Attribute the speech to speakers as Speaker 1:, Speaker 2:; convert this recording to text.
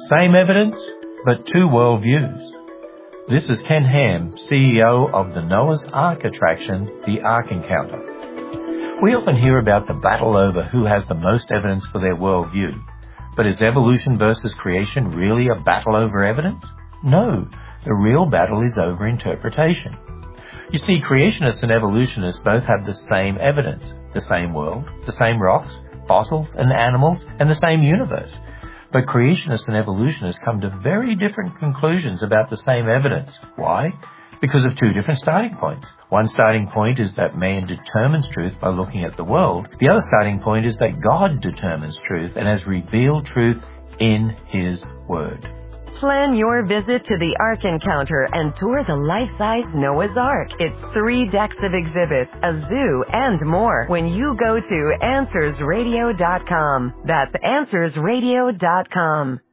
Speaker 1: Same evidence, but two worldviews. This is Ken Ham, CEO of the Noah's Ark attraction, the Ark Encounter. We often hear about the battle over who has the most evidence for their worldview. But is evolution versus creation really a battle over evidence? No, the real battle is over interpretation. You see, creationists and evolutionists both have the same evidence, the same world, the same rocks, fossils and animals, and the same universe. But creationists and evolutionists come to very different conclusions about the same evidence. Why? Because of two different starting points. One starting point is that man determines truth by looking at the world. The other starting point is that God determines truth and has revealed truth in His Word.
Speaker 2: Plan your visit to the Ark Encounter and tour the life-size Noah's Ark. It's 3 decks of exhibits, a zoo, and more when you go to AnswersRadio.com. That's AnswersRadio.com.